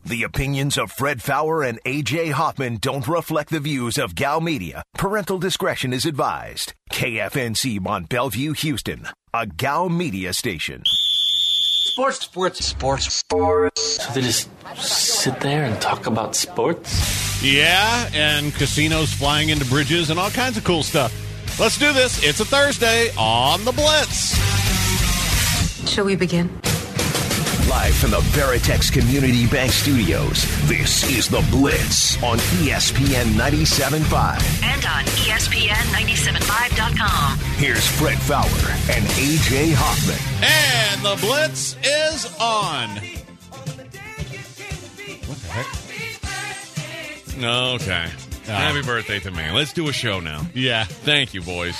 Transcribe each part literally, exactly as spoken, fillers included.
The opinions of Fred Faour and A J Hoffman don't reflect the views of Gal Media. Parental discretion is advised. K F N C Mont Bellevue, Houston, a Gal Media station. Sports, sports, sports, sports. So they just sit there and talk about sports? Yeah, and casinos flying into bridges and all kinds of cool stuff. Let's do this. It's a Thursday on The Blitz. Shall we begin? Live from the Veritex Community Bank Studios, this is The Blitz on E S P N ninety-seven point five. And on E S P N ninety-seven point five dot com. Here's Fred Faour and A J Hoffman. And The Blitz is on. What the heck? Okay. Uh, Happy birthday to me. Let's do a show now. Yeah. Thank you, boys.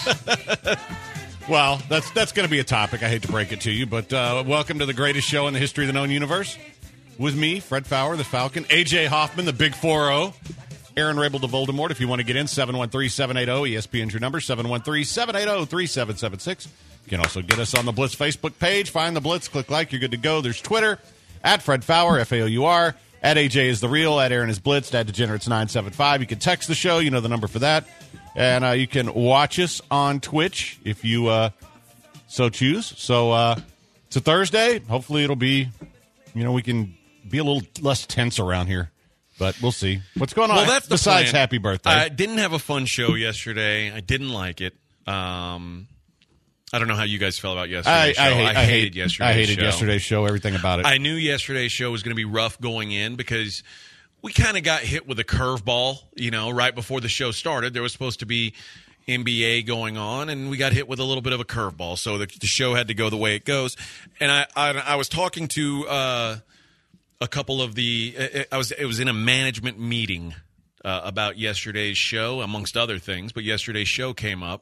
Well, that's that's going to be a topic. I hate to break it to you, but uh, welcome to the greatest show in the history of the known universe. With me, Fred Faour, the Falcon, A J Hoffman, the Big four oh, Aaron Rabel to Voldemort. If you want to get in, seven one three, seven eight zero, E S P N's your number, seven one three, seven eight zero, three seven seven six. You can also get us on the Blitz Facebook page. Find the Blitz, click like, you're good to go. There's Twitter, at Fred Faour, F A O U R, at A J is the real, at Aaron is Blitzed, at Degenerates nine seven five. You can text the show, you know the number for that. And uh, you can watch us on Twitch if you uh, so choose. So uh, it's a Thursday. Hopefully it'll be, you know, we can be a little less tense around here. But we'll see. What's going on? Well, that's the besides plan. Happy birthday. I didn't have a fun show yesterday. I didn't like it. Um, I don't know how you guys felt about yesterday's I, I, show. hate, I, I hated hate, yesterday's I hated show. yesterday's show, everything about it. I knew yesterday's show was going to be rough going in because we kind of got hit with a curveball, you know, right before the show started. There was supposed to be N B A going on, and we got hit with a little bit of a curveball. So the, the show had to go the way it goes. And I, I, I was talking to uh, a couple of the – I was it was in a management meeting uh, about yesterday's show, amongst other things. But yesterday's show came up.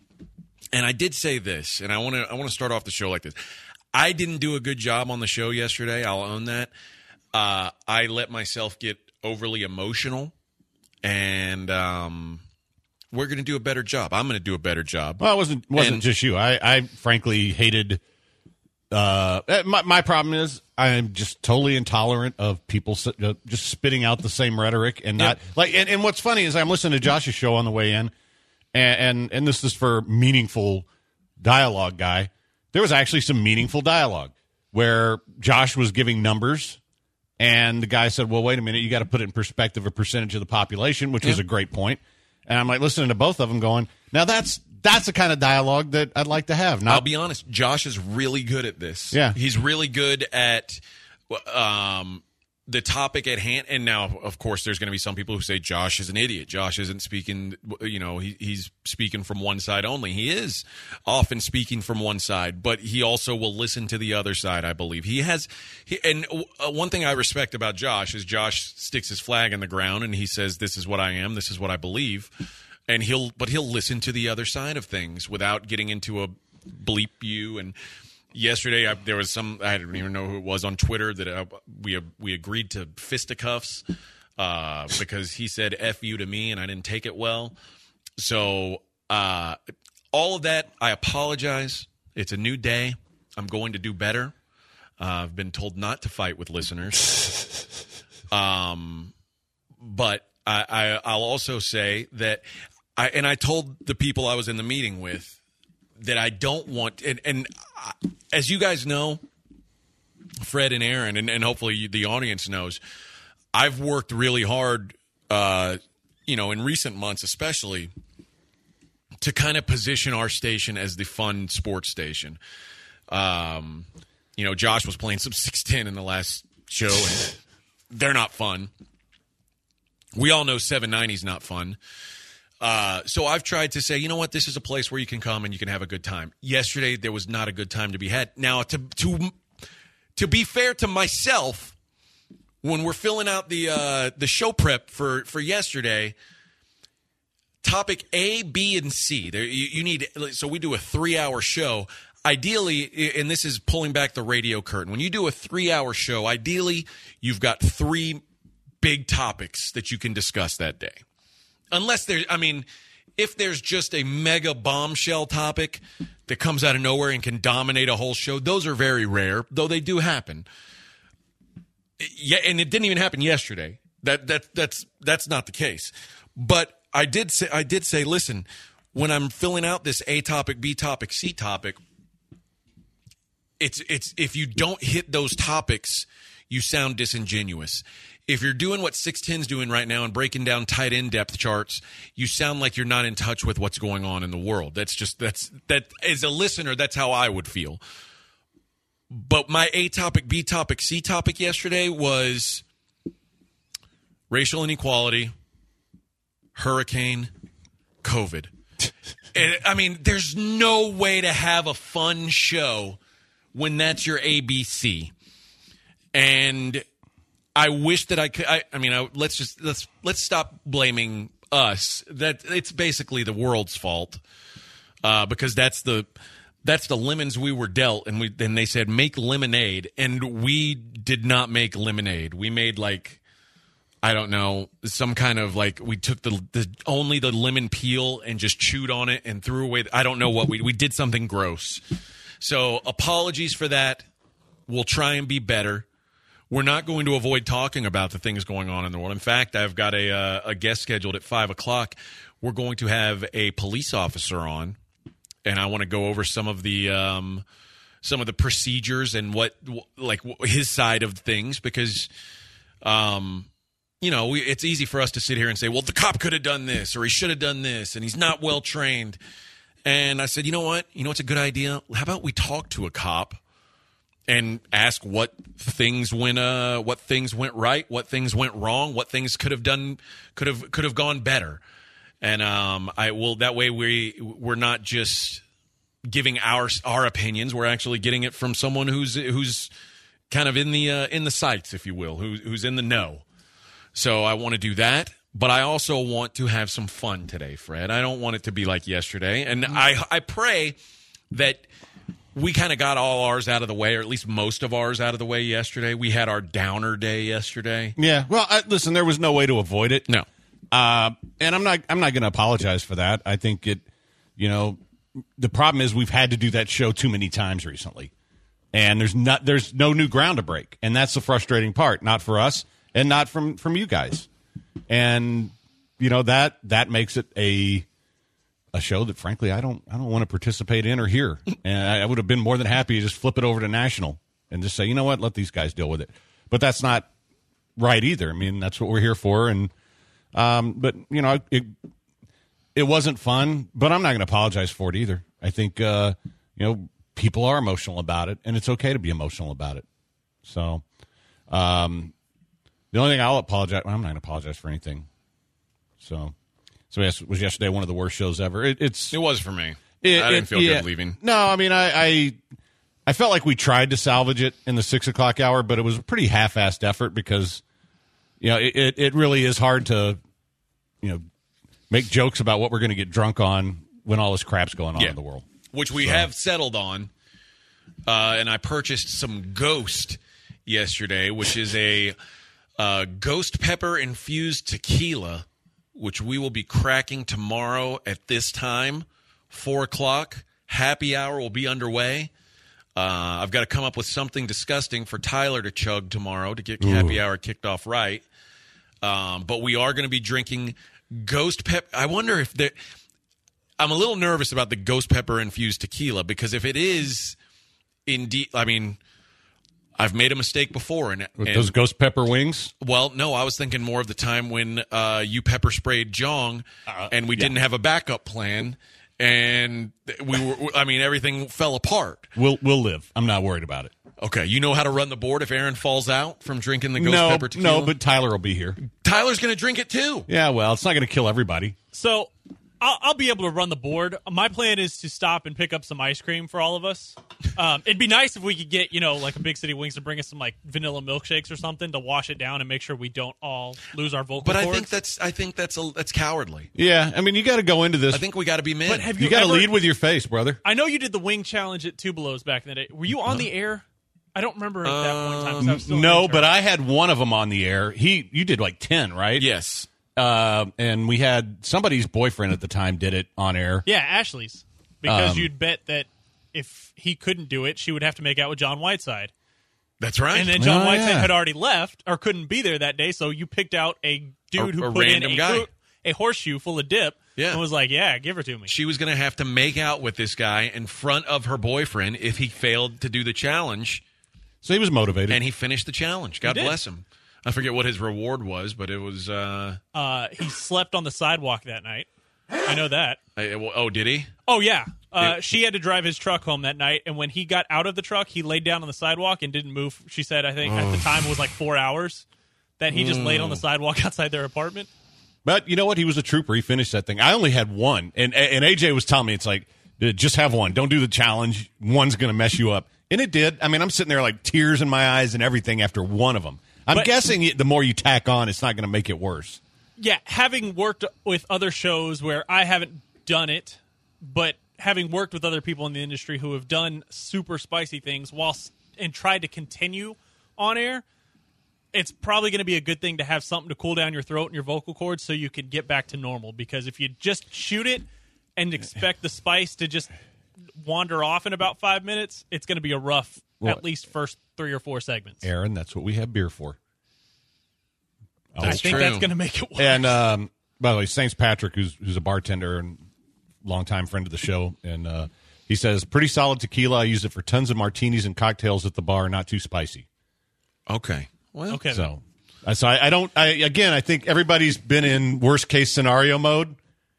And I did say this, and I want to I want to start off the show like this. I didn't do a good job on the show yesterday. I'll own that. Uh, I let myself get overly emotional, and um, we're going to do a better job. I'm going to do a better job. Well, it wasn't wasn't and, just you. I, I frankly hated. Uh, my my problem is I'm just totally intolerant of people uh, just spitting out the same rhetoric and not yeah. like. And, and what's funny is I'm listening to Josh's show on the way in. And, and and this is for meaningful dialogue, guy. There was actually some meaningful dialogue where Josh was giving numbers, and the guy said, well, wait a minute, you got to put it in perspective, a percentage of the population, which yeah. was a great point. And I'm like listening to both of them going, now that's that's the kind of dialogue that I'd like to have. Not- I'll be honest, Josh is really good at this. Yeah. He's really good at um, the topic at hand. And now, of course, there's going to be some people who say Josh is an idiot. Josh isn't speaking, you know, he, he's speaking from one side only. He is often speaking from one side, but he also will listen to the other side, I believe. He has, he, and one thing I respect about Josh is Josh sticks his flag in the ground and he says, this is what I am, this is what I believe. And he'll, but he'll listen to the other side of things without getting into a bleep you. And yesterday, I, there was some, I don't even know who it was on Twitter that I, we we agreed to fisticuffs uh, because he said F you to me and I didn't take it well. So uh, all of that, I apologize. It's a new day. I'm going to do better. Uh, I've been told not to fight with listeners. um, but I, I, I'll also say that, I and I told the people I was in the meeting with, that I don't want, and, and as you guys know, Fred and Aaron, and, and hopefully the audience knows, I've worked really hard, uh, you know, in recent months especially, to kind of position our station as the fun sports station. Um, you know, Josh was playing some six ten in the last show, and they're not fun. We all know seven ninety is not fun. Uh, so I've tried to say, you know what, this is a place where you can come and you can have a good time. Yesterday, there was not a good time to be had. Now, to to to be fair to myself, when we're filling out the uh, the show prep for, for yesterday, topic A, B, and C. There, you, you need so we do a three-hour show. Ideally, and this is pulling back the radio curtain, when you do a three-hour show, ideally, you've got three big topics that you can discuss that day. Unless there, I mean, if there's just a mega bombshell topic that comes out of nowhere and can dominate a whole show, those are very rare, though they do happen. Yeah, and it didn't even happen yesterday. That that that's that's not the case. But I did say I did say, listen, when I'm filling out this A topic, B topic, C topic, it's it's if you don't hit those topics, you sound disingenuous. If you're doing what six ten's doing right now and breaking down tight end depth charts, you sound like you're not in touch with what's going on in the world. That's just that's that as a listener, that's how I would feel. But my A topic, B topic, C topic yesterday was racial inequality, hurricane, COVID. And, I mean, there's no way to have a fun show when that's your A B C. And I wish that I could. I, I mean, I, let's just let's let's stop blaming us. That it's basically the world's fault uh, because that's the that's the lemons we were dealt, and we and they said make lemonade, and we did not make lemonade. We made like I don't know some kind of like we took the the only the lemon peel and just chewed on it and threw away. I don't know what we we did something gross. So apologies for that. We'll try and be better. We're not going to avoid talking about the things going on in the world. In fact, I've got a uh, a guest scheduled at five o'clock. We're going to have a police officer on, and I want to go over some of the um, some of the procedures and what like his side of things because, um, you know, we, it's easy for us to sit here and say, well, the cop could have done this or he should have done this, and he's not well trained. And I said, you know what? You know what's a good idea? How about we talk to a cop and ask what things went uh what things went right, what things went wrong, what things could have done could have could have gone better. And um I will that way we we're not just giving our our opinions, we're actually getting it from someone who's who's kind of in the uh, in the sights, if you will, who who's in the know. So I want to do that, but I also want to have some fun today, Fred. I don't want it to be like yesterday. And I I pray that we kind of got all ours out of the way, or at least most of ours out of the way yesterday. We had our downer day yesterday. Yeah. Well, I, listen, there was no way to avoid it. No. Uh, and I'm not. I'm not going to apologize for that. I think it. You know, the problem is we've had to do that show too many times recently, and there's not. There's no new ground to break, and that's the frustrating part. Not for us, and not from from you guys. And you know that that makes it a. A show that, frankly, I don't, I don't want to participate in or hear, and I, I would have been more than happy to just flip it over to national and just say, you know what, let these guys deal with it. But that's not right either. I mean, that's what we're here for, and um, but you know, it it wasn't fun. But I'm not going to apologize for it either. I think uh, you know people are emotional about it, and it's okay to be emotional about it. So, um, the only thing I'll apologize, well, I'm not going to apologize for anything. So. So yes, it was yesterday one of the worst shows ever. It, it's it was for me. It, I didn't it, feel yeah. good leaving. No, I mean I, I I felt like we tried to salvage it in the six o'clock hour, but it was a pretty half-assed effort because you know it, it, it really is hard to you know make jokes about what we're going to get drunk on when all this crap's going on yeah. in the world, which we so. have settled on. Uh, and I purchased some Ghost yesterday, which is a uh, ghost pepper infused tequila, which we will be cracking tomorrow at this time, four o'clock. Happy hour will be underway. Uh, I've got to come up with something disgusting for Tyler to chug tomorrow to get Ooh. happy hour kicked off right. Um, but we are going to be drinking ghost pepper. I wonder if there. I'm a little nervous about the ghost pepper infused tequila because if it is indeed, I mean, I've made a mistake before. And, With and, those ghost pepper wings? Well, no, I was thinking more of the time when uh, you pepper sprayed Jong uh, and we yeah. didn't have a backup plan. And we were, I mean, everything fell apart. We'll we'll live. I'm not worried about it. Okay. You know how to run the board if Aaron falls out from drinking the ghost no, pepper tequila? No, but Tyler will be here. Tyler's going to drink it too. Yeah, well, it's not going to kill everybody. So I'll, I'll be able to run the board. My plan is to stop and pick up some ice cream for all of us. Um, it'd be nice if we could get, you know, like a Big City Wings to bring us some like vanilla milkshakes or something to wash it down and make sure we don't all lose our vocal But cords. I think that's I think that's a, that's cowardly. Yeah, I mean, you got to go into this. I think we got to be men. But have you you got to ever- lead with your face, brother. I know you did the wing challenge at Tubelo's back in the day. Were you on the air? I don't remember at that point in time. 'cause I was still No, an but intern. I had one of them on the air. He, you did like ten, right? Yes. Uh, and we had somebody's boyfriend at the time did it on air. Yeah, Ashley's. Because Um, you'd bet that if he couldn't do it, she would have to make out with John Whiteside. That's right. And then John Oh, Whiteside yeah. had already left or couldn't be there that day, so you picked out a dude A- who a put in random a, guy. a horseshoe full of dip Yeah. and was like, yeah, give her to me. She was going to have to make out with this guy in front of her boyfriend if he failed to do the challenge, So he was motivated. and he finished the challenge. God did. bless him. I forget what his reward was, but it was. Uh, Uh, he slept on the sidewalk that night. I know that. I- oh, did he? Oh, yeah. Uh, Yeah. She had to drive his truck home that night, and when he got out of the truck, he laid down on the sidewalk and didn't move. She said, I think at the time it was like four hours that he just laid on the sidewalk outside their apartment. But you know what? He was a trooper. He finished that thing. I only had one. And and A J was telling me, it's like, dude, just have one. Don't do the challenge. One's going to mess you up. And it did. I mean, I'm sitting there like tears in my eyes and everything after one of them. I'm But- guessing the more you tack on, it's not going to make it worse. Yeah, having worked with other shows where I haven't done it, but having worked with other people in the industry who have done super spicy things whilst and tried to continue on air, it's probably going to be a good thing to have something to cool down your throat and your vocal cords so you can get back to normal. Because if you just shoot it and expect the spice to just wander off in about five minutes, it's going to be a rough, Well, at least first three or four segments. Aaron, that's what we have beer for. I That's think true. that's going to make it worse. And um, by the way, Saints Patrick, who's who's a bartender and longtime friend of the show, and uh, he says, pretty solid tequila. I use it for tons of martinis and cocktails at the bar, not too spicy. Okay. Well, okay. So, uh, so I, I don't. I again, I think everybody's been in worst case scenario mode,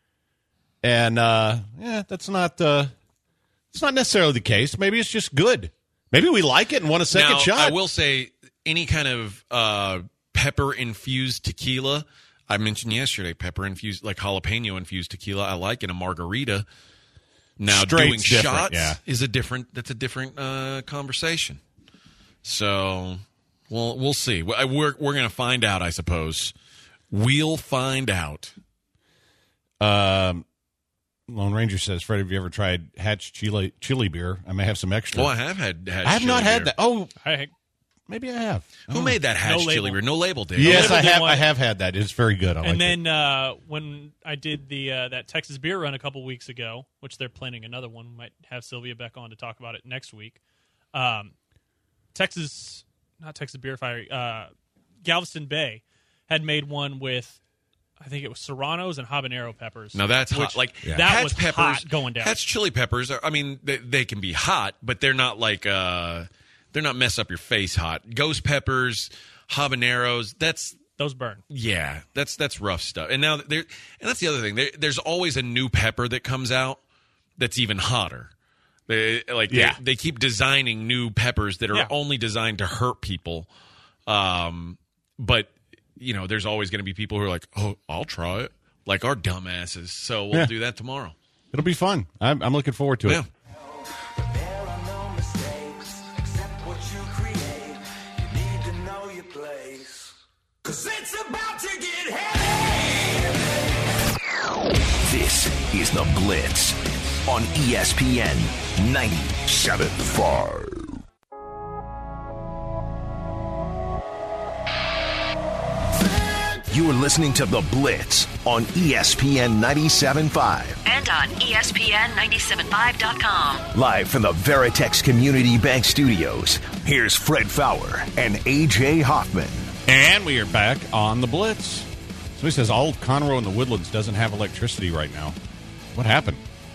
and uh, yeah, that's not. Uh, it's not necessarily the case. Maybe it's just good. Maybe we like it and want a second now, shot. I will say any kind of uh, pepper infused tequila. I mentioned yesterday pepper infused, like jalapeno infused tequila. I like in a margarita. Now Straight's doing different, shots yeah. is a different. That's a different uh, conversation. So, well, we'll see. We're we're going to find out, I suppose. We'll find out. Um, Lone Ranger says, Fred, have you ever tried Hatch chili chili beer? I may have some extra. Oh, I have had. had I have not chili had beer. that. Oh, I, maybe I have. Who Oh. made that Hatch No chili label. beer? No label, Dave. Yes, label I did have. one. I have had that. It's very good. I like and it. then uh, when I did the uh, that Texas beer run a couple weeks ago, which they're planning another one, we might have Sylvia Beck on to talk about it next week. Um, Texas, not Texas Beer Fire, uh, Galveston Bay had made one with, I think it was serranos and habanero peppers. Now that's which- hot. Like that Hatch was peppers hot going down. Hatch chili peppers. Are, I mean, they, they can be hot, but they're not like uh, they're not mess up your face hot. Ghost peppers, habaneros. That's Those burn. yeah. That's that's rough stuff. And now there, and that's the other thing. There, there's always a new pepper that comes out that's even hotter. They, like Yeah. they, they keep designing new peppers that are Yeah. only designed to hurt people. Um, but you know, there's always going to be people who are like, "Oh, I'll try it," like our dumbasses. So we'll Yeah. do that tomorrow. It'll be fun. I'm, I'm looking forward to it. Yeah. There are no mistakes except what you create. You need to know your place. Cause it's about to get heavy. This is The Blitz on E S P N ninety-seven point five. You are listening to The Blitz on E S P N ninety-seven point five. And on E S P N nine seven five dot com. Live from the Veritex Community Bank Studios, here's Fred Fowler and A J Hoffman. And we are back on the Blitz. Somebody says all of Conroe in the Woodlands doesn't have electricity right now. What happened?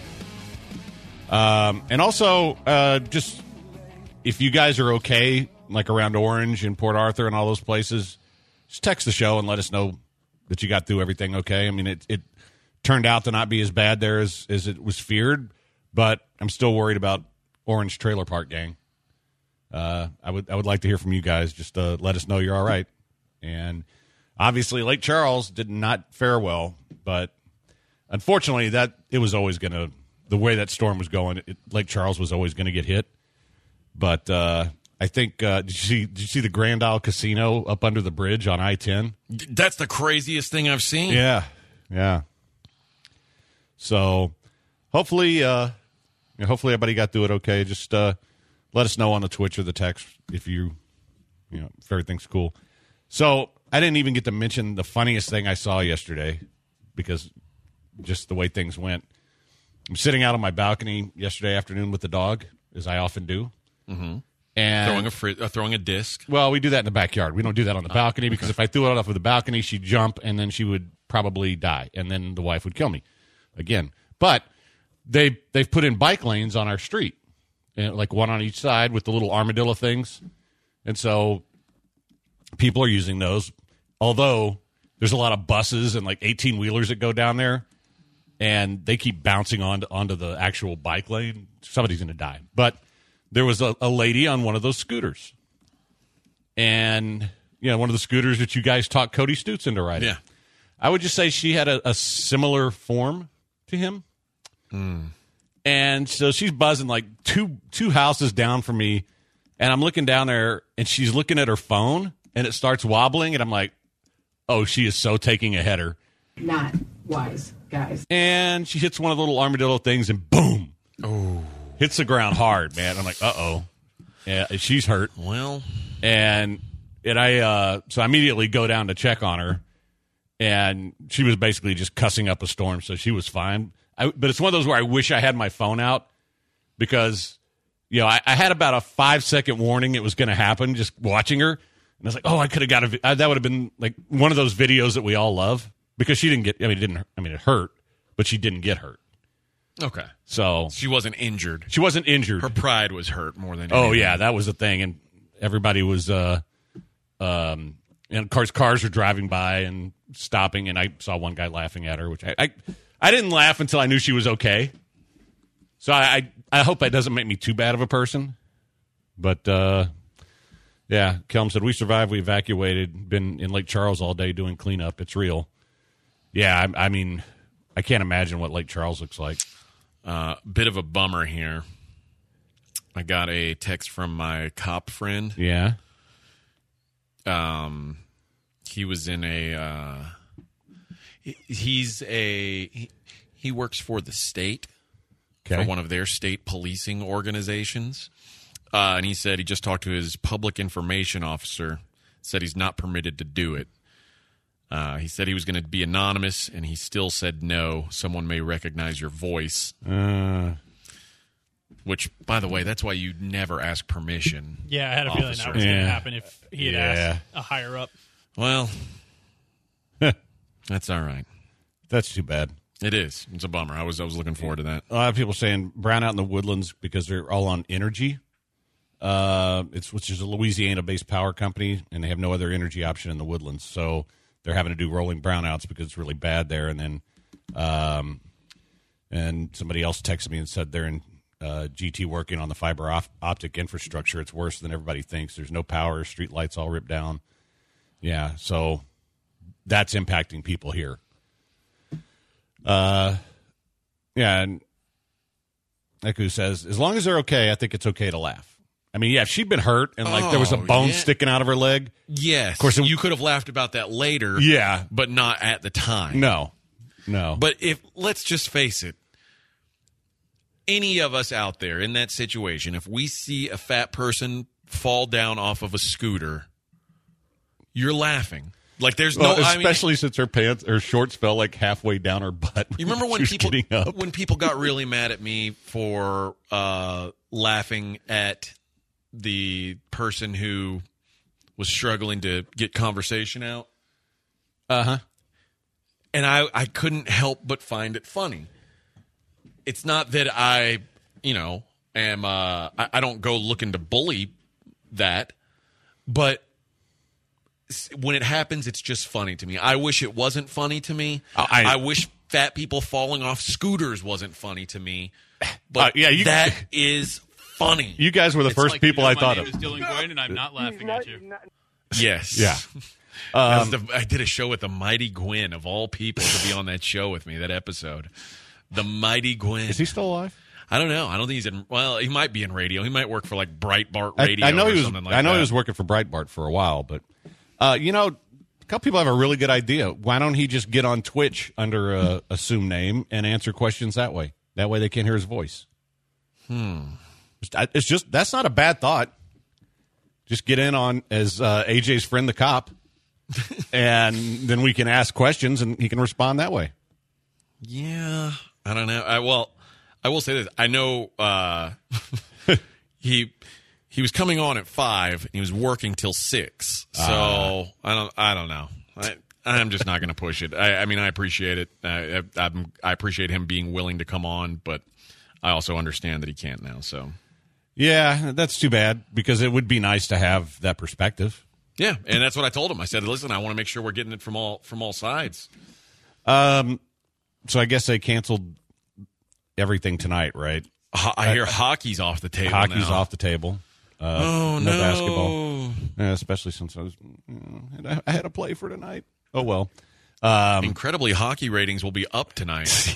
Um, and also, uh, just if you guys are okay, like around Orange and Port Arthur and all those places, just text the show and let us know that you got through everything okay. I mean, it, it turned out to not be as bad there as, as it was feared, but I'm still worried about Orange Trailer Park Gang. Uh, I would I would like to hear from you guys. Just uh, let us know you're all right. And obviously, Lake Charles did not fare well, but unfortunately, that it was always going to the way that storm was going. It, Lake Charles was always going to get hit. But uh, I think uh, did you see did you see the Grand Isle Casino up under the bridge on I ten? That's the craziest thing I've seen. Yeah, yeah. So hopefully, uh, you know, hopefully everybody got through it okay. Just uh, let us know on the Twitch or the text if you, you know, if everything's cool. So I didn't even get to mention the funniest thing I saw yesterday because just the way things went. I'm sitting out on my balcony yesterday afternoon with the dog, as I often do. Mm-hmm. And Throwing a fri- uh, throwing a disc. well, we do that in the backyard. We don't do that on the balcony because if I threw it off of the balcony, she'd jump and then she would probably die, and then the wife would kill me again. But they they've put in bike lanes on our street, and like one on each side with the little armadillo things, and so people are using those. Although there's a lot of buses and like eighteen wheelers that go down there, and they keep bouncing onto onto the actual bike lane. Somebody's going to die, but. There was a, a lady on one of those scooters. And, you know, one of the scooters that you guys taught Cody Stutz into riding. Yeah. I would just say she had a, a similar form to him. Mm. And so she's buzzing like two two houses down from me. And I'm looking down there, and she's looking at her phone, and it starts wobbling. And I'm like, oh, she is so taking a header. Not wise, guys. And she hits one of the little armadillo things, and boom. Oh. Hits the ground hard, man. I'm like, uh-oh. Yeah, she's hurt. Well. And and I uh, so I immediately go down to check on her, and she was basically just cussing up a storm, so she was fine. I, but it's one of those where I wish I had my phone out because, you know, I, I had about a five-second warning it was going to happen just watching her. And I was like, oh, I could have got a vi- – that would have been like one of those videos that we all love because she didn't get – I mean, it didn't – I mean, it hurt, but she didn't get hurt. Okay. So she wasn't injured. She wasn't injured. Her pride was hurt more than Oh, anything. yeah, that was the thing. And everybody was, uh, um, and cars, cars were driving by and stopping, and I saw one guy laughing at her, which I, I, I didn't laugh until I knew she was okay. So I, I, I hope that doesn't make me too bad of a person. But, uh, yeah, Kelm said, we survived, we evacuated, been in Lake Charles all day doing cleanup. It's real. Yeah, I, I mean, I can't imagine what Lake Charles looks like. Uh, bit of a bummer here. I got a text from my cop friend. Yeah. Um, he was in a. Uh, he, he's a. He, he works for the state. Okay. For one of their state policing organizations, uh, and he said he just talked to his public information officer. Said he's not permitted to do it. Uh, he said he was going to be anonymous, and he still said no. Someone may recognize your voice. Uh, Which, by the way, that's why you never ask permission. Yeah, I had a officer. feeling that was going to Yeah. happen if he had Yeah. asked a higher up. Well, that's all right. That's too bad. It is. It's a bummer. I was I was looking forward to that. A lot of people saying brown out in the woodlands because they're all on energy. Uh, it's which is a Louisiana-based power company, and they have no other energy option in the woodlands. So they're having to do rolling brownouts because it's really bad there. And then, um, and somebody else texted me and said they're in uh, G T working on the fiber op- optic infrastructure. It's worse than everybody thinks. There's no power. Street lights all ripped down. Yeah, so that's impacting people here. Uh, yeah, and Eku says, as long as they're okay, I think it's okay to laugh. I mean, yeah, if she'd been hurt and, like, there was a Oh, bone yeah. sticking out of her leg. Yes. Of course, it- you could have laughed about that later. Yeah. But not at the time. No, no. But if let's just face it, any of us out there in that situation, if we see a fat person fall down off of a scooter, you're laughing. Like there's no, Well, I mean, especially since her pants, her shorts fell like halfway down her butt. you remember when she was people getting up? when people got really mad at me for uh, laughing at the person who was struggling to get conversation out, Uh huh. and I I couldn't help but find it funny. It's not that I, you know, am uh, I, I don't go looking to bully that, but s- when it happens, it's just funny to me. I wish it wasn't funny to me. Oh, I- I wish fat people falling off scooters wasn't funny to me. But Uh, yeah, you- that is funny. You guys were the It's first like, people you know, I my thought name of. is Dylan Goyne, and I'm not laughing at you. Yes. Yeah. That's the- I did a show with the Mighty Gwyn, of all people, to be on that show with me, that episode. The Mighty Gwyn. Is he still alive? I don't know. I don't think he's in. Well, he might be in radio. He might work for like Breitbart I, Radio I know or he was. something like I know that. he was working for Breitbart for a while, but uh, you know, a couple people have a really good idea. Why don't he just get on Twitch under a assumed name and answer questions that way? That way they can't hear his voice. Hmm. It's, it's just that's not a bad thought. Just get in on as uh, A J's friend, the cop, and then we can ask questions and he can respond that way. Yeah, I don't know. I well, I will say this. I know uh, he he was coming on at five. And he was working till six. So uh, I don't. I don't know. I, I'm just not going to push it. I, I mean, I appreciate it. I, I, I appreciate him being willing to come on, but I also understand that he can't now. So yeah, that's too bad because it would be nice to have that perspective. Yeah, and that's what I told him. I said, "Listen, I want to make sure we're getting it from all from all sides." Um, so I guess they canceled everything tonight, right? Ho- I hear hockey's off the table. Hockey's now. off the table. Uh, oh no, no, basketball. Yeah, especially since I was, you know, I had to play for tonight. Oh well. Um, Incredibly, hockey ratings will be up tonight.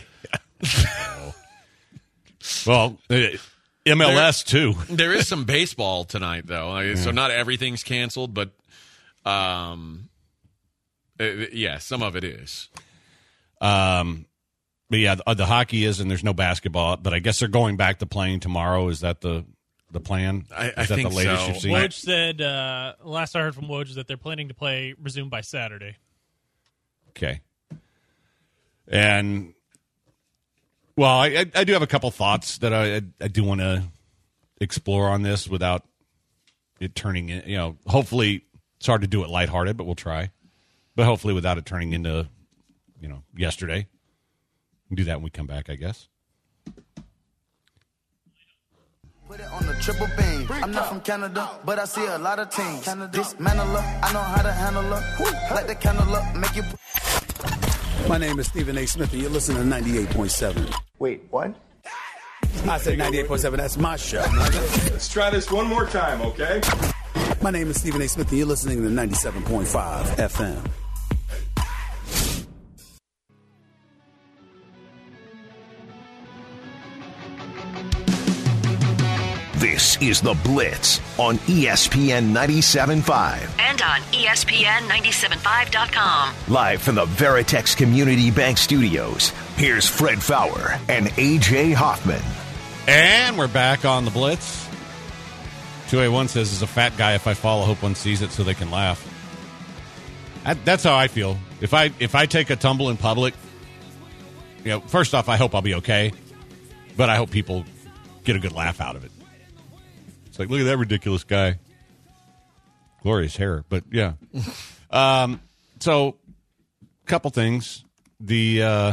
Well, uh, M L S there, too. There is some baseball tonight, though, uh, yeah. So not everything's canceled, but um, uh, yeah, some of it is. Um, but yeah, the, the hockey is, and there's no basketball. But I guess they're going back to playing tomorrow. Is that the the plan? I, is I that think the latest so. you've seen? Woj said, uh, last I heard from Woj is that they're planning to play resume by Saturday. Okay. And, well, I, I do have a couple thoughts that I, I do want to explore on this without it turning in, you know, hopefully it's hard to do it lighthearted, but we'll try. But hopefully without it turning into, you know, yesterday. We'll do that when we come back, I guess. Put it on the triple beam. I'm not from Canada, but I see a lot of teams. Dismantle up, I know how to handle up. Light the candle up, make you. My name is Stephen A. Smith, and you're listening to ninety-eight point seven. Wait, what? I said ninety-eight point seven. That's my show. Let's try this one more time, okay? My name is Stephen A. Smith, and you're listening to ninety-seven point five F M. This is The Blitz on E S P N ninety-seven point five. And on E S P N ninety-seven point five dot com. Live from the Veritex Community Bank Studios, here's Fred Faour and A J Hoffman. And we're back on The Blitz. two A one says, as a fat guy, if I fall, I hope one sees it so they can laugh. That, that's how I feel. If I if I take a tumble in public, you know, first off, I hope I'll be okay. But I hope people get a good laugh out of it. It's like, look at that ridiculous guy. Glorious hair, but yeah. um, so, couple things. The uh,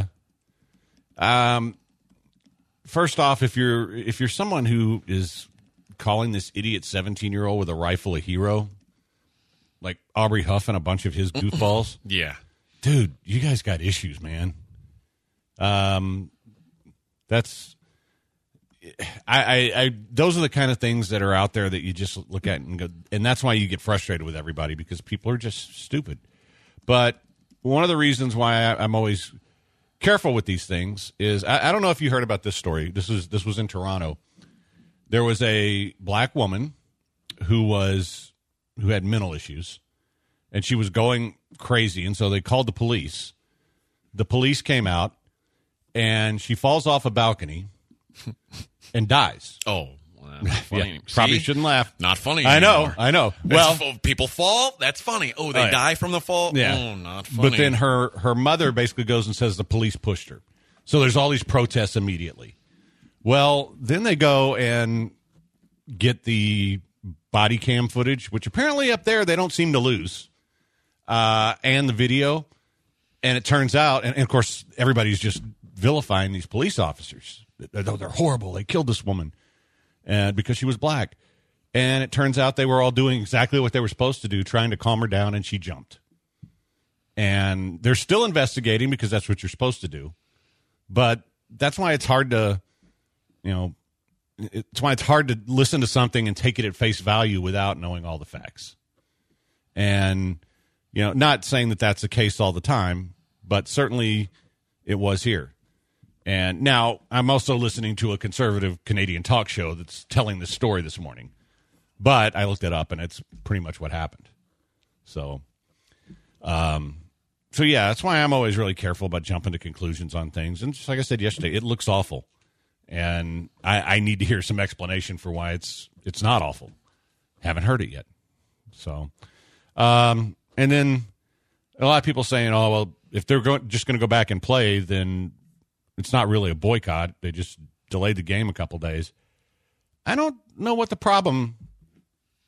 um, first off, if you're if you're someone who is calling this idiot seventeen-year-old with a rifle a hero, like Aubrey Huff and a bunch of his goofballs, yeah, dude, you guys got issues, man. Um, that's. I, I, I, those are the kind of things that are out there that you just look at and go, and that's why you get frustrated with everybody because people are just stupid. But one of the reasons why I, I'm always careful with these things is I, I don't know if you heard about this story. This was this was in Toronto. There was a black woman who was who had mental issues, and she was going crazy, and so they called the police. The police came out, and she falls off a balcony. And dies. Oh, well, not funny. Yeah, probably shouldn't laugh. Not funny I know, anymore. I know. Well, That's, people fall. That's funny. Oh, they oh, yeah. die from the fall. Yeah, oh, not funny. But then her her mother basically goes and says the police pushed her. So there's all these protests immediately. Well, then they go and get the body cam footage, which apparently up there they don't seem to lose, uh, and the video. And it turns out, and, and of course, everybody's just vilifying these police officers. They're, they're horrible. They killed this woman and because she was black. And it turns out they were all doing exactly what they were supposed to do, trying to calm her down, and she jumped. And they're still investigating because that's what you're supposed to do. But that's why it's hard to, you know, it's why it's hard to listen to something and take it at face value without knowing all the facts. And, you know, not saying that that's the case all the time, but certainly it was here. And now I'm also listening to a conservative Canadian talk show that's telling this story this morning. But I looked it up, and it's pretty much what happened. So, um, so yeah, that's why I'm always really careful about jumping to conclusions on things. And just like I said yesterday, it looks awful. And I, I need to hear some explanation for why it's it's not awful. Haven't heard it yet. So, um, and then a lot of people saying, oh, well, if they're going, just going to go back and play, then it's not really a boycott. They just delayed the game a couple days. I don't know what the problem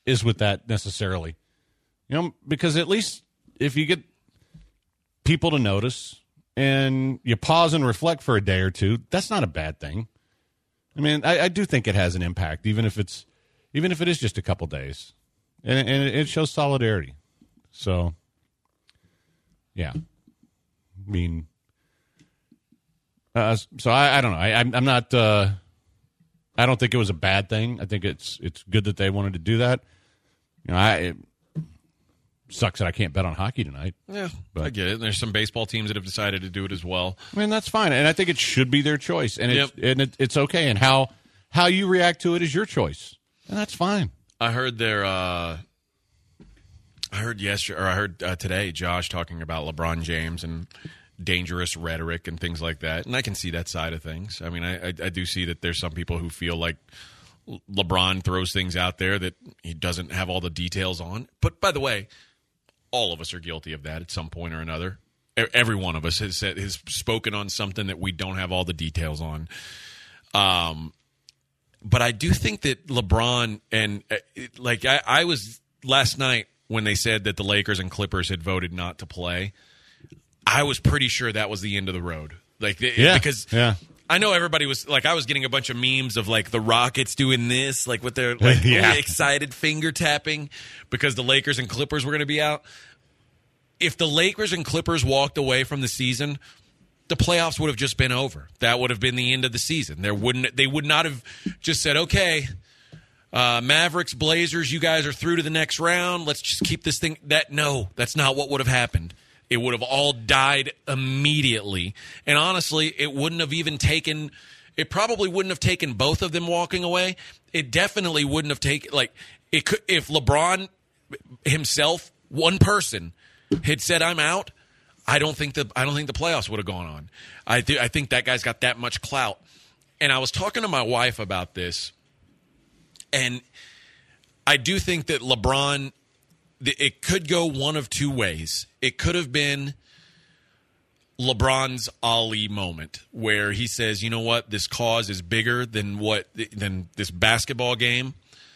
is with that necessarily. You know, because at least if you get people to notice and you pause and reflect for a day or two, that's not a bad thing. I mean, I, I do think it has an impact, even if it's even if it is just a couple days, and, and it shows solidarity. So, yeah, I mean, uh, so I, I don't know. I, I'm, I'm not. Uh, I don't think it was a bad thing. I think it's it's good that they wanted to do that. You know, I it sucks that I can't bet on hockey tonight. Yeah, but I get it. There's some baseball teams that have decided to do it as well. I mean, that's fine, and I think it should be their choice, and it's Yep. and it, it's okay. And how how you react to it is your choice, and that's fine. I heard there. Uh, I heard yesterday, or I heard uh, today, Josh talking about LeBron James and dangerous rhetoric and things like that, and I can see that side of things. I mean, I, I, I do see that there's some people who feel like LeBron throws things out there that he doesn't have all the details on. But by the way, all of us are guilty of that at some point or another. Every one of us has said, has spoken on something that we don't have all the details on. Um, but I do think that LeBron and uh, it, like I, I was last night when they said that the Lakers and Clippers had voted not to play. I was pretty sure that was the end of the road. Like, yeah, because yeah. I know everybody was like, I was getting a bunch of memes of like the Rockets doing this, like with their like Yeah. excited finger tapping because the Lakers and Clippers were going to be out. If the Lakers and Clippers walked away from the season, the playoffs would have just been over. That would have been the end of the season. There wouldn't, they would not have just said, okay, uh, Mavericks, Blazers, you guys are through to the next round. Let's just keep this thing. That no, that's not what would have happened. It would have all died immediately. And honestly, it wouldn't have even taken – it probably wouldn't have taken both of them walking away. It definitely wouldn't have taken – like, it could, if LeBron himself, one person, had said, I'm out, I don't think the, I don't think the playoffs would have gone on. I, th- I think that guy's got that much clout. And I was talking to my wife about this, and I do think that LeBron – it could go one of two ways. It could have been LeBron's Ali moment where he says, you know what, this cause is bigger than what than this basketball game,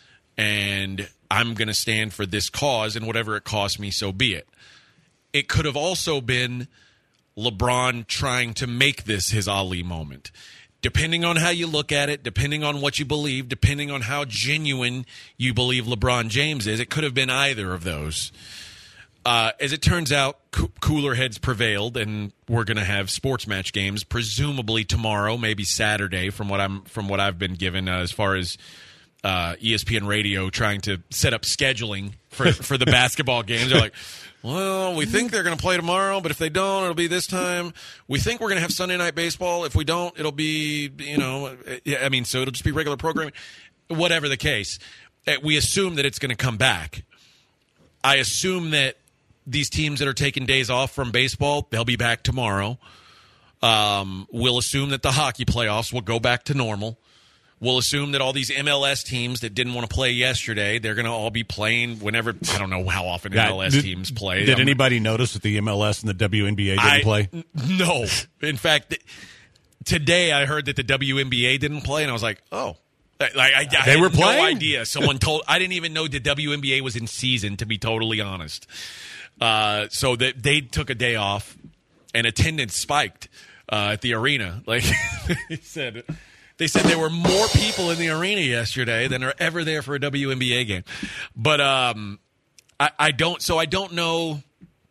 and I'm going to stand for this cause, and whatever it costs me, so be it. It could have also been LeBron trying to make this his Ali moment. Depending on how you look at it, depending on what you believe, depending on how genuine you believe LeBron James is, it could have been either of those. Uh, as it turns out, co- cooler heads prevailed, and we're going to have sports match games, presumably tomorrow, maybe Saturday, from what I'm from what I've been given uh, as far as uh, E S P N Radio trying to set up scheduling for for the basketball games. They're like, well, we think they're going to play tomorrow, but if they don't, it'll be this time. We think we're going to have Sunday Night Baseball. If we don't, it'll be, you know, I mean, so it'll just be regular programming. Whatever the case, we assume that it's going to come back. I assume that these teams that are taking days off from baseball, they'll be back tomorrow. Um, we'll assume that the hockey playoffs will go back to normal. We'll assume that all these M L S teams that didn't want to play yesterday, they're going to all be playing whenever. I don't know how often Yeah, M L S did, teams play. Did I'm, anybody notice that the M L S and the W N B A didn't I, play? No. In fact, today I heard that the W N B A didn't play, and I was like, oh. Like, I, I They had were no playing? idea. Someone told. I didn't even know the W N B A was in season, to be totally honest. Uh, so that they took a day off, and attendance spiked uh, at the arena. Like they said, they said there were more people in the arena yesterday than are ever there for a W N B A game. But um, I, I don't. So I don't know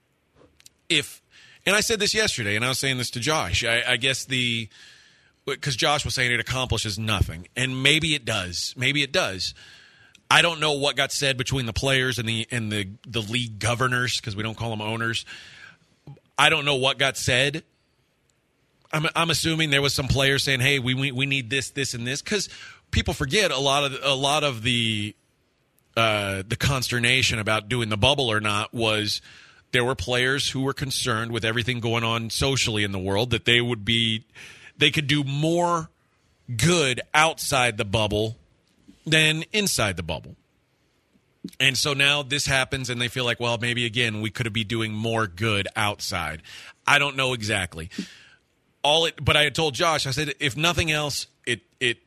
if. And I said this yesterday, and I was saying this to Josh. I, I guess the. Because Josh was saying it accomplishes nothing. And maybe it does. Maybe it does. I don't know what got said between the players and the and the, the league governors, because we don't call them owners. I don't know what got said. I'm, I'm assuming there was some players saying, hey, we, we we need this, this, and this. Because people forget a lot of a lot of the uh, the consternation about doing the bubble or not was there were players who were concerned with everything going on socially in the world, that they would be – they could do more good outside the bubble than inside the bubble. And so now this happens, and they feel like, well, maybe, again, we could be doing more good outside. I don't know exactly. All it, but I had told Josh, I said, if nothing else, it it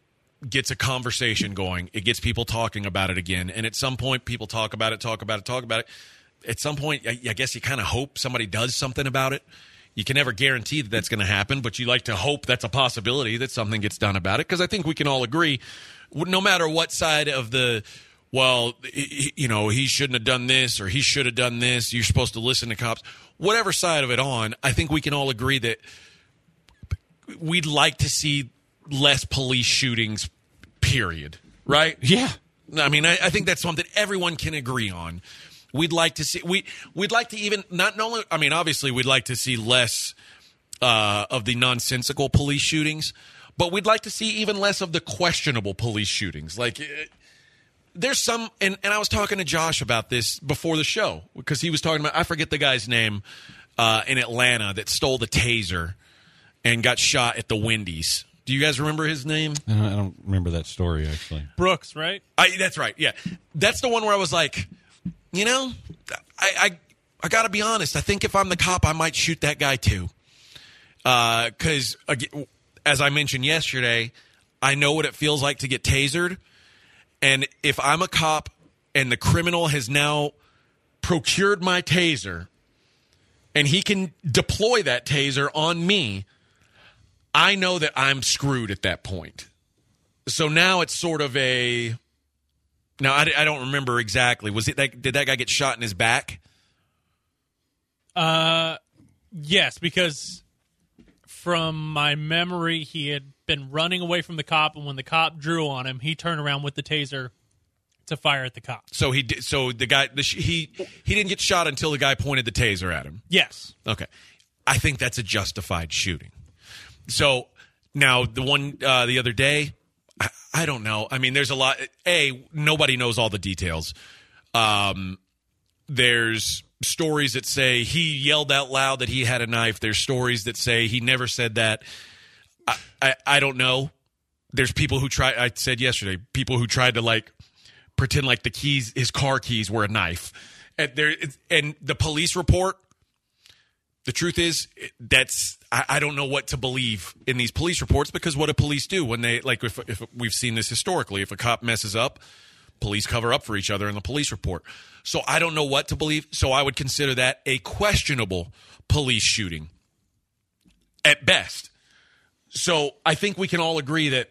gets a conversation going. It gets people talking about it again. And at some point, people talk about it, talk about it, talk about it. At some point, I, I guess you kind of hope somebody does something about it. You can never guarantee that that's going to happen, but you like to hope that's a possibility that something gets done about it, because I think we can all agree, no matter what side of the, well, you know, he shouldn't have done this or he should have done this, you're supposed to listen to cops, whatever side of it on, I think we can all agree that we'd like to see less police shootings, period, right? Yeah. I mean, I, I think that's something everyone can agree on. We'd like to see we we'd like to even not only I mean obviously we'd like to see less uh, of the nonsensical police shootings, but we'd like to see even less of the questionable police shootings. Like it, there's some and, and I was talking to Josh about this before the show, because he was talking about, I forget the guy's name uh, in Atlanta that stole the taser and got shot at the Wendy's. Do you guys remember his name? I don't, I don't remember that story actually. Brooks, right? I, that's right. Yeah, that's the one where I was like, you know, I I, I got to be honest. I think if I'm the cop, I might shoot that guy too. Because, uh, as I mentioned yesterday, I know what it feels like to get tasered. And if I'm a cop and the criminal has now procured my taser and he can deploy that taser on me, I know that I'm screwed at that point. So now it's sort of a... Now, I, I don't remember exactly. Was it that, did that guy get shot in his back? Uh, yes, because from my memory, he had been running away from the cop, and when the cop drew on him, he turned around with the taser to fire at the cop. So he did, so the guy the, he he didn't get shot until the guy pointed the taser at him. Yes. Okay. I think that's a justified shooting. So now the one uh, the other day, I, I don't know. I mean, there's a lot. A, nobody knows all the details. Um, there's stories that say he yelled out loud that he had a knife. There's stories that say he never said that. I, I, I don't know. There's people who try. I said yesterday, people who tried to like pretend like the keys, his car keys, were a knife. And there, and the police report. The truth is, that's I, I don't know what to believe in these police reports, because what do police do when they like? If, if we've seen this historically, if a cop messes up, police cover up for each other in the police report. So I don't know what to believe. So I would consider that a questionable police shooting at best. So I think we can all agree that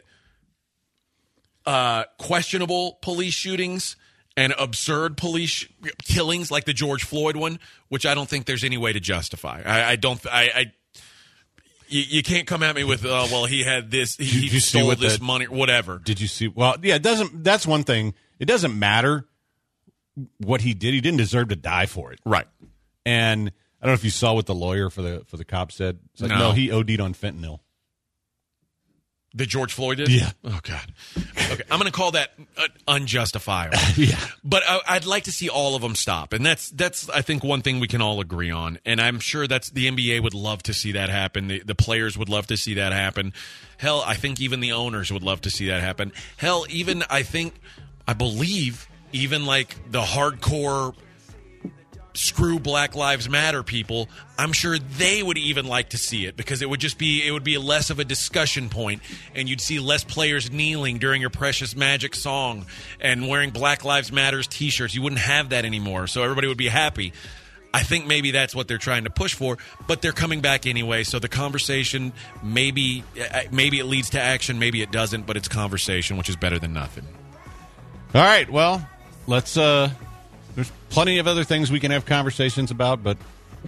uh, questionable police shootings and absurd police killings like the George Floyd one, which I don't think there's any way to justify. I, I don't. I, I you, you can't come at me with, uh, well, he had this, he, he stole this the, money, whatever. Did you see? Well, yeah, it doesn't. That's one thing. It doesn't matter what he did. He didn't deserve to die for it, right? And I don't know if you saw what the lawyer for the for the cop said. It's like, no. no, he OD'd on fentanyl. That George Floyd did? Yeah. Oh, God. Okay, I'm going to call that uh, unjustifiable. Yeah. But I, I'd like to see all of them stop. And that's, that's I think, one thing we can all agree on. And I'm sure that's the N B A would love to see that happen. The, the players would love to see that happen. Hell, I think even the owners would love to see that happen. Hell, even, I think, I believe, even like the hardcore screw Black Lives Matter people, I'm sure they would even like to see it, because it would just be it would be less of a discussion point, and you'd see less players kneeling during your Precious Magic song and wearing Black Lives Matters t-shirts. You wouldn't have that anymore, so everybody would be happy. I think maybe that's what they're trying to push for, but they're coming back anyway, so the conversation, maybe maybe it leads to action, maybe it doesn't, but it's conversation, which is better than nothing. All right, well, let's uh there's plenty of other things we can have conversations about, but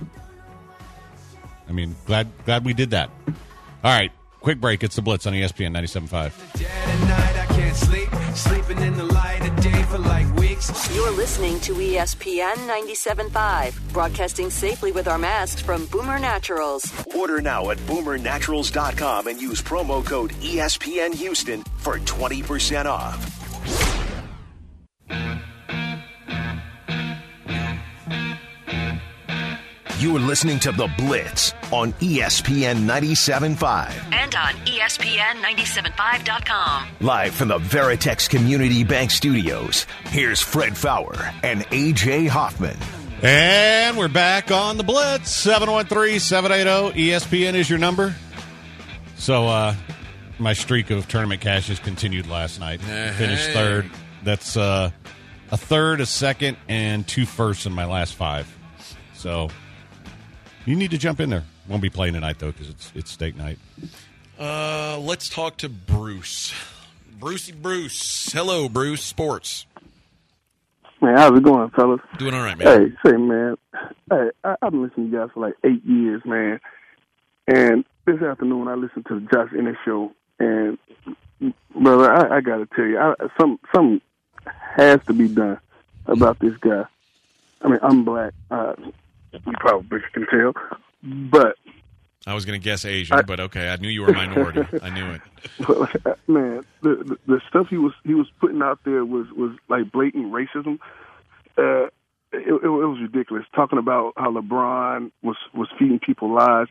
I mean, glad glad we did that. All right, quick break. It's the Blitz on E S P N ninety-seven point five. You're listening to E S P N ninety-seven point five, broadcasting safely with our masks from Boomer Naturals. Order now at boomer naturals dot com and use promo code E S P N Houston for twenty percent off. You are listening to The Blitz on E S P N ninety-seven point five. And on E S P N ninety-seven point five dot com. Live from the Veritex Community Bank Studios, here's Fred Faour and A J Hoffman. And we're back on The Blitz. seven one three, seven eight zero, E S P N is your number. So, uh, my streak of tournament cashes continued last night. Finished third. That's uh, a third, a second, and two firsts in my last five. So you need to jump in there. Won't be playing tonight, though, because it's, it's steak night. Uh, let's talk to Bruce. Brucey Bruce. Hello, Bruce Sports. Man, how's it going, fellas? Doing all right, man. Hey, say, man. Hey, I, I've been listening to you guys for like eight years, man. And this afternoon, I listened to the Josh Ennis show, and brother, I, I got to tell you, I, some some has to be done about this guy. I mean, I'm black. Uh, you probably can tell, but I was going to guess Asian, I, but okay, I knew you were a minority. I knew it. Man, the, the the stuff he was he was putting out there was, was like blatant racism. Uh, it, it, it was ridiculous. Talking about how LeBron was, was feeding people lies.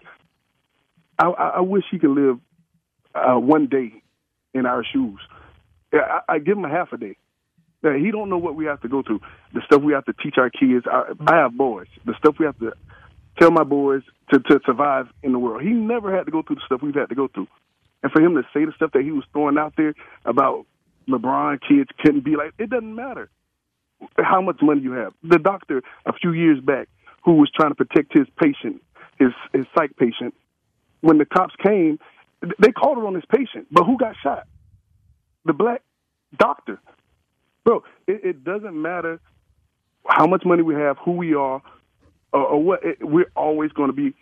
I, I wish he could live uh, one day in our shoes. I, I give him a half a day. Uh, he don't know what we have to go through. The stuff we have to teach our kids. I, I have boys. The stuff we have to tell my boys to, to survive in the world. He never had to go through the stuff we've had to go through. And for him to say the stuff that he was throwing out there about LeBron kids couldn't be like, it doesn't matter how much money you have. The doctor a few years back who was trying to protect his patient, his, his psych patient, when the cops came, they called it on his patient. But who got shot? The black doctor. Bro, it, it doesn't matter how much money we have, who we are, or, or what. It, we're always going to be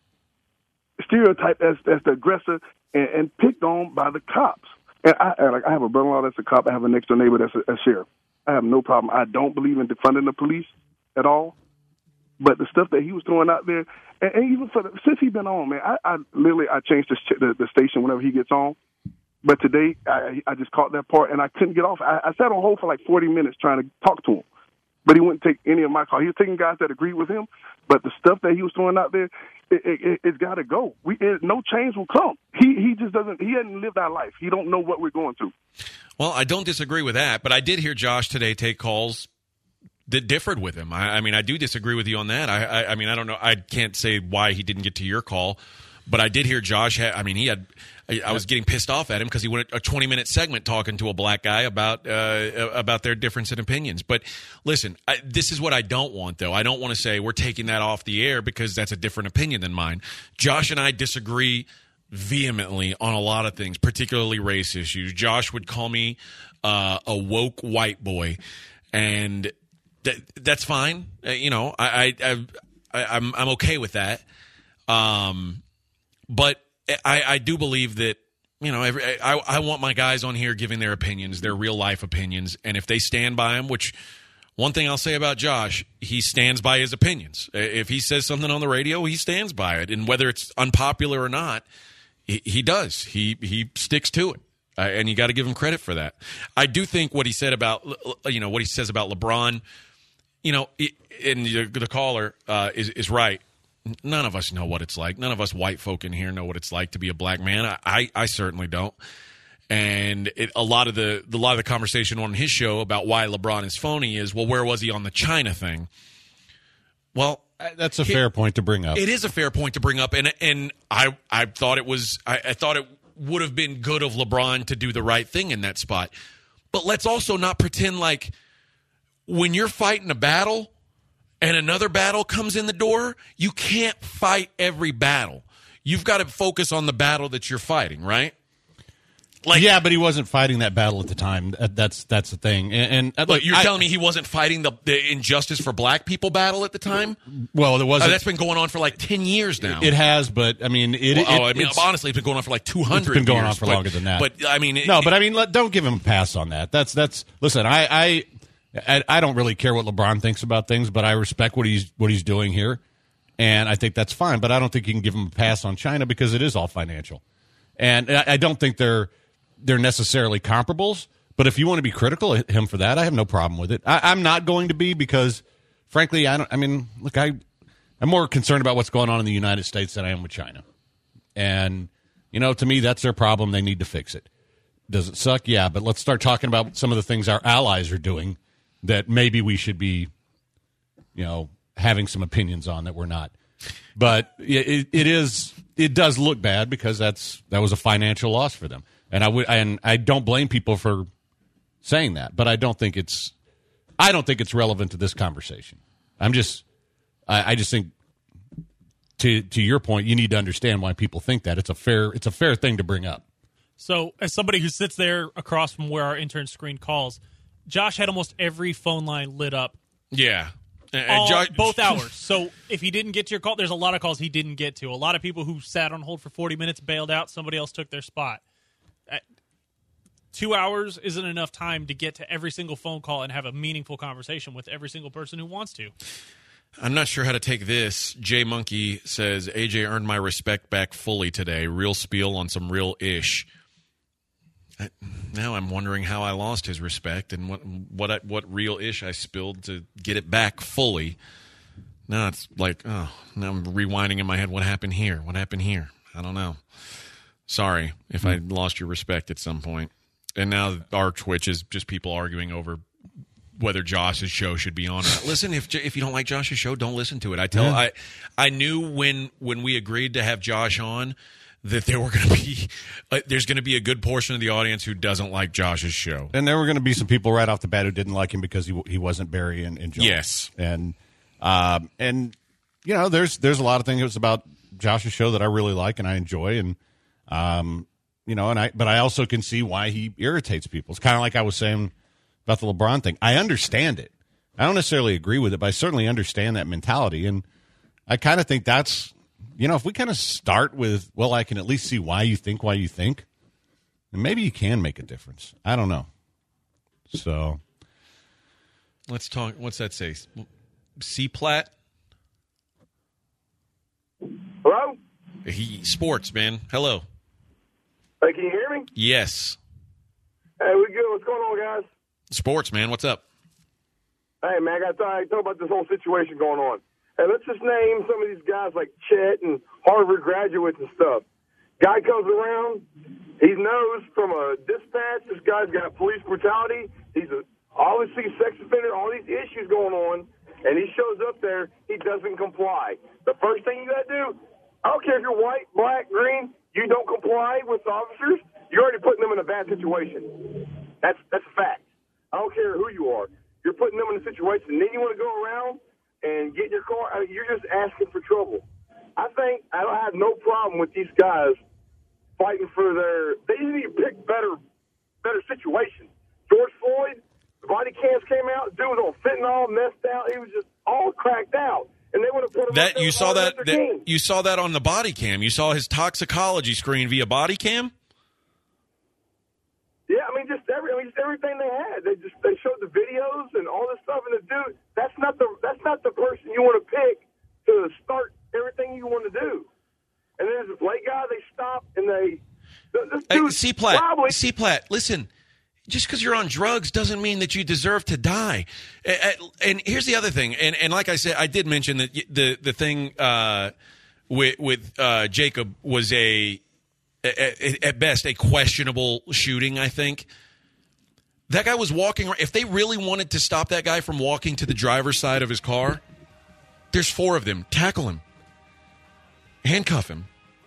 stereotyped as, as the aggressor and, and picked on by the cops. And I, I, like, I have a brother-in-law that's a cop. I have a next-door neighbor that's a, a sheriff. I have no problem. I don't believe in defunding the police at all. But the stuff that he was throwing out there, and, and even for the, since he's been on, man, I, I literally I changed the, the, the station whenever he gets on. But today I, I just caught that part, and I couldn't get off. I, I sat on hold for like forty minutes trying to talk to him, but he wouldn't take any of my calls. He was taking guys that agreed with him, but the stuff that he was throwing out there, it, it, it's got to go. We it, no change will come. He he just doesn't. He hasn't lived our life. He don't know what we're going through. Well, I don't disagree with that, but I did hear Josh today take calls that differed with him. I, I mean, I do disagree with you on that. I, I, I mean, I don't know. I can't say why he didn't get to your call, but I did hear Josh. Had, I mean, he had. I, I was getting pissed off at him because he went a twenty-minute segment talking to a black guy about uh, about their difference in opinions. But listen, I, this is what I don't want, though. I don't want to say we're taking that off the air because that's a different opinion than mine. Josh and I disagree vehemently on a lot of things, particularly race issues. Josh would call me uh, a woke white boy, and That, that's fine. Uh, you know, I, I, I, I'm, I'm okay with that. Um, but I, I do believe that, you know, every, I, I want my guys on here giving their opinions, their real life opinions. And if they stand by them, which one thing I'll say about Josh, he stands by his opinions. If he says something on the radio, he stands by it. And whether it's unpopular or not, he, he does. He, he sticks to it. Uh, and you got to give him credit for that. I do think what he said about, you know, what he says about LeBron, you know, and the caller uh, is is right. None of us know what it's like. None of us white folk in here know what it's like to be a black man. I, I, I certainly don't. And it, a lot of the, the a lot of the conversation on his show about why LeBron is phony is, well, where was he on the China thing? Well, that's a fair it, point to bring up. It is a fair point to bring up, and and I I thought it was I, I thought it would have been good of LeBron to do the right thing in that spot. But let's also not pretend like when you're fighting a battle and another battle comes in the door, you can't fight every battle. You've got to focus on the battle that you're fighting, right? Like, yeah, but he wasn't fighting that battle at the time. That's that's the thing. And, and look, you're I, telling me he wasn't fighting the, the injustice for black people battle at the time? Well, there wasn't. Uh, that's been going on for like ten years now. It has, but I mean, it. Well, it oh, I mean, honestly, it's been going on for like two hundred. It's been going years, on for but, longer than that. But I mean, it, no, but I mean, let, don't give him a pass on that. That's that's. Listen, I, I I I don't really care what LeBron thinks about things, but I respect what he's what he's doing here, and I think that's fine. But I don't think you can give him a pass on China because it is all financial, and I, I don't think they're. They're necessarily comparables, but if you want to be critical of him for that, I have no problem with it. I, I'm not going to be because, frankly, I don't. I mean, look, I, I'm more concerned about what's going on in the United States than I am with China, and you know, to me, that's their problem. They need to fix it. Does it suck? Yeah, but let's start talking about some of the things our allies are doing that maybe we should be, you know, having some opinions on that we're not. But it, it is, it does look bad because that's that was a financial loss for them. And I would, and I don't blame people for saying that, but I don't think it's, I don't think it's relevant to this conversation. I'm just, I, I just think, to to your point, you need to understand why people think that. It's a fair, it's a fair thing to bring up. So, as somebody who sits there across from where our intern screen calls, Josh had almost every phone line lit up. Yeah. And all, Josh, both hours. So if he didn't get to your call, there's a lot of calls he didn't get to. A lot of people who sat on hold for forty minutes bailed out. Somebody else took their spot. Uh, two hours isn't enough time to get to every single phone call and have a meaningful conversation with every single person who wants to. I'm not sure how to take this. Jay Monkey says, A J earned my respect back fully today. Real spiel on some real ish. I, now I'm wondering how I lost his respect and what what I, what real ish I spilled to get it back fully. Now it's like, oh, now I'm rewinding in my head. What happened here? What happened here? I don't know. Sorry if I lost your respect at some point. And now our Twitch is just people arguing over whether Josh's show should be on or not. Listen, if if you don't like Josh's show, don't listen to it. I tell Yeah. I I knew when when we agreed to have Josh on that there were going to be uh, there's going to be a good portion of the audience who doesn't like Josh's show. And there were going to be some people right off the bat who didn't like him because he he wasn't Barry and, and Josh. Yes. And um and you know, there's there's a lot of things about Josh's show that I really like and I enjoy, and um you know, and I but I also can see why he irritates people. It's kind of like I was saying about the LeBron thing. I understand it. I don't necessarily agree with it, but I certainly understand that mentality. And I kind of think that's, you know, if we kind of start with, well, I can at least see why you think why you think, then maybe you can make a difference. I don't know. So Let's talk. What's that say? C-Plat? Hello? He, sports, man. Hello. Hey, can you hear me? Yes. Hey, we good. What's going on, guys? Sports, man. What's up? Hey, man, I got to talk about this whole situation going on. Hey, let's just name some of these guys like Chet and Harvard graduates and stuff. Guy comes around, he knows from a dispatch this guy's got police brutality. He's a, obviously a sex offender, all these issues going on, and he shows up there, he doesn't comply. The first thing you got to do, I don't care if you're white, black, green, you don't comply with officers, you're already putting them in a bad situation. That's, that's a fact. I don't care who you are. You're putting them in a situation. And then you want to go around and get in your car. I mean, you're just asking for trouble. I think I don't have no problem with these guys fighting for their – they need to pick better better situations. George Floyd, the body cams came out. Dude was on fentanyl, messed out. He was just all cracked out. And they would have put him That up there you with saw all the that, other that teams. you saw that on the body cam. You saw his toxicology screen via body cam? Yeah, I mean, just every, I mean, just everything they had. They just they showed the videos and all this stuff, and the dude, that's not the that's not the person you want to pick to start everything you want to do. And then there's this white guy. They stop and they. This Hey, dude C-Plat, probably- C-Plat, listen. Just because you're on drugs doesn't mean that you deserve to die. And, and here's the other thing. And, and like I said, I did mention that the the thing uh, with with uh, Jacob was a. At best, a questionable shooting, I think. That guy was walking – if they really wanted to stop that guy from walking to the driver's side of his car, there's four of them. Tackle him. Handcuff him.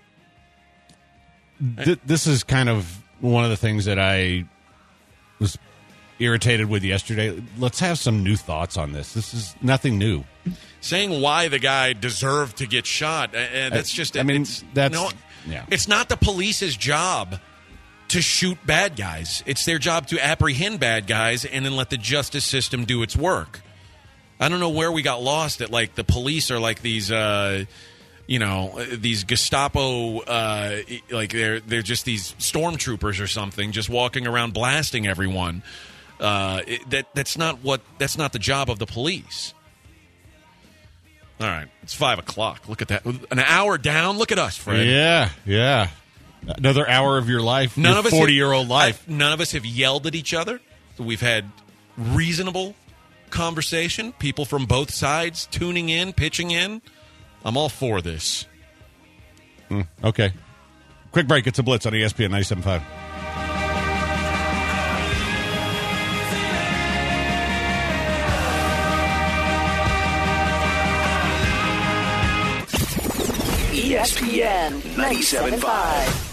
Th- this is kind of one of the things that I was irritated with yesterday. Let's have some new thoughts on this. This is nothing new. Saying why the guy deserved to get shot, and that's just – I mean, it's, that's no, yeah. It's not the police's job to shoot bad guys. It's their job to apprehend bad guys and then let the justice system do its work. I don't know where we got lost at, like, the police are like these, uh, you know, these Gestapo, uh, like they're they're just these stormtroopers or something, just walking around blasting everyone. Uh, it, that that's not what that's not the job of the police. All right, it's five o'clock. Look at that, an hour down. Look at us, Fred. Yeah, yeah. Another hour of your life, None your of us forty-year-old life. I, none of us have yelled at each other. We've had reasonable conversation. People from both sides tuning in, pitching in. I'm all for this. Mm, okay. Quick break. It's a Blitz on E S P N ninety-seven point five. E S P N ninety-seven point five.